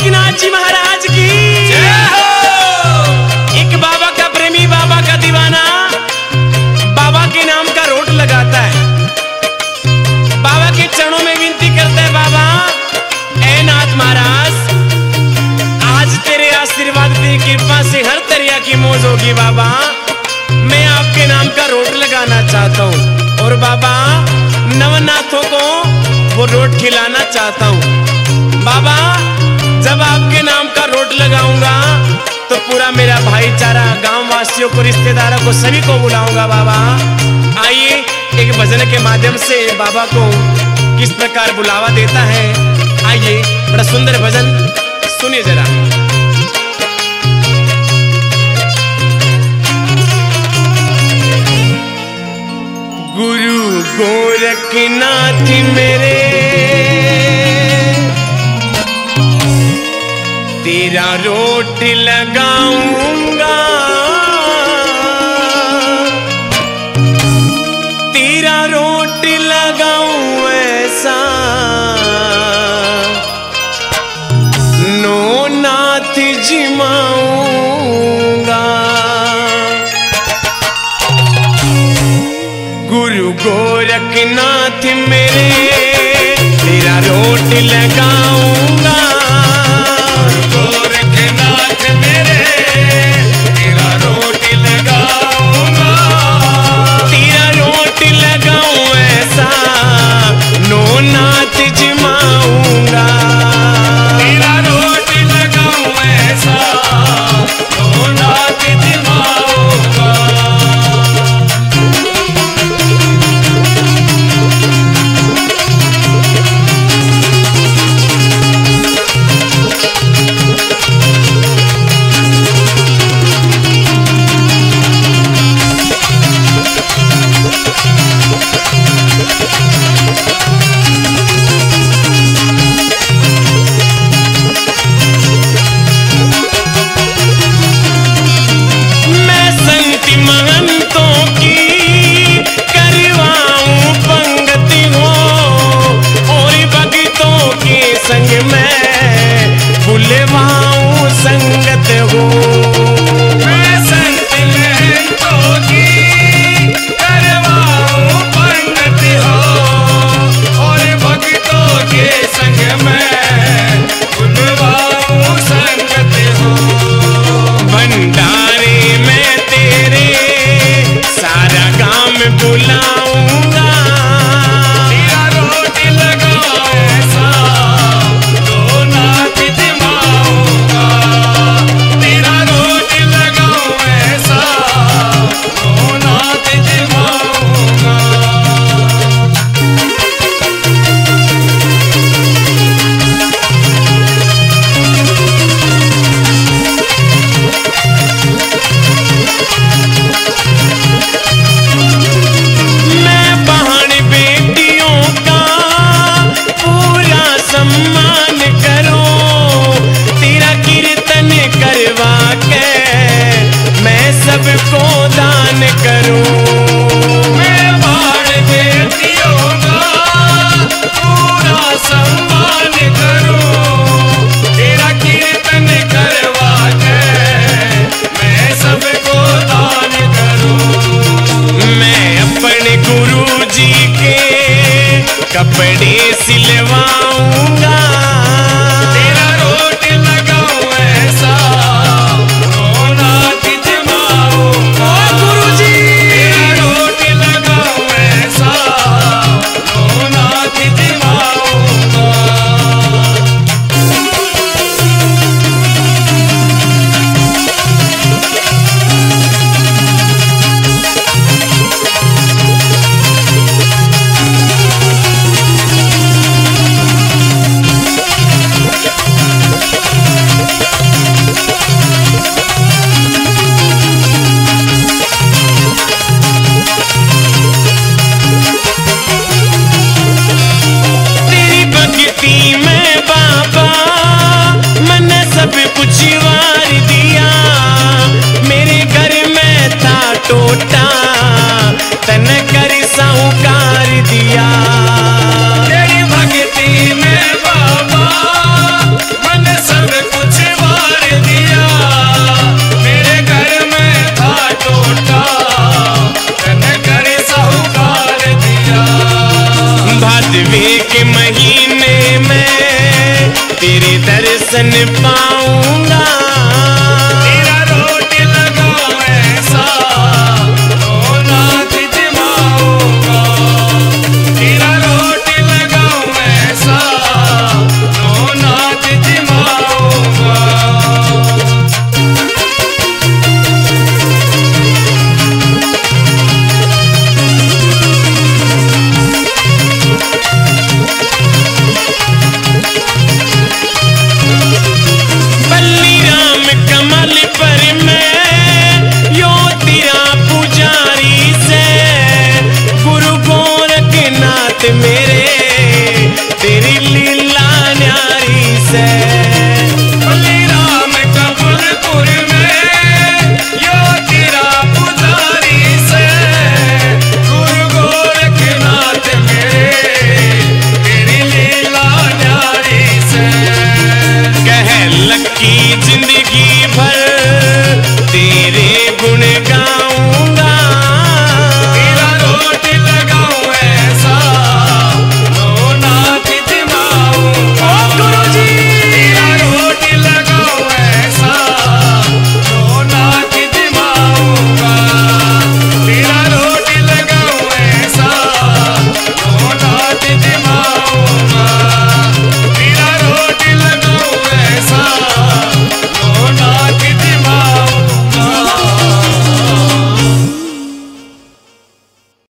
गोरखनाथ जी महाराज की जय हो। एक बाबा का प्रेमी, बाबा का दीवाना, बाबा के नाम का रोट लगाता है, बाबा के चरणों में विनती करता है, बाबा ऐ नाथ महाराज, आज तेरे आशीर्वाद, तेरी कृपा से हर तरह की मौज होगी बाबा। मैं आपके नाम का रोट लगाना चाहता हूँ और बाबा नवनाथों को वो रोट खिलाना चाहता हूँ। बाबा जब आपके नाम का रोट लगाऊंगा तो पूरा मेरा भाईचारा, गांव वासियों को, रिश्तेदारों को, सभी को बुलाऊंगा बाबा। आइए एक भजन के माध्यम से बाबा को किस प्रकार बुलावा देता है, आइए बड़ा सुंदर भजन सुनिए जरा। गुरु गोरखनाथ मेरे तेरा रोट लगाऊंगा, तेरा रोट लगाऊं ऐसा नो नाथ जिमाऊंगा। गुरु गोरखनाथ मेरे तेरा रोट लगाऊंगा, गोरखनाथ मेरे तेरा रोट लगाऊंगा, तेरा रोट लगाऊं ऐसा नो नाथ जिमाऊंगा, तेरा रोट लगाऊं ऐसा नो नाथ जिमाऊंगा। संग में बुलवाऊं संगत हो, मैं संत महंतों की करवाऊं पंगत हो, और भक्तों के संग में बुलवाऊं संगत हो। भंडारे में तेरे सारा गांव बुलाऊंगा, सम्मान करो, तेरा कीर्तन करवा के मैं सबको दान करूं। मैं बाण बेटियों का पूरा सम्मान करूं, तेरा कीर्तन करवा के मैं सबको दान करूं। मैं अपने गुरु जी के कपड़े सिलवाऊंगा, तेरा रोट लगाऊं ऐसा नो नाथ जिमाऊंगा। गुरुजी तेरा रोट लगाऊं ऐसा नो नाथ जिमाऊंगा। मेरे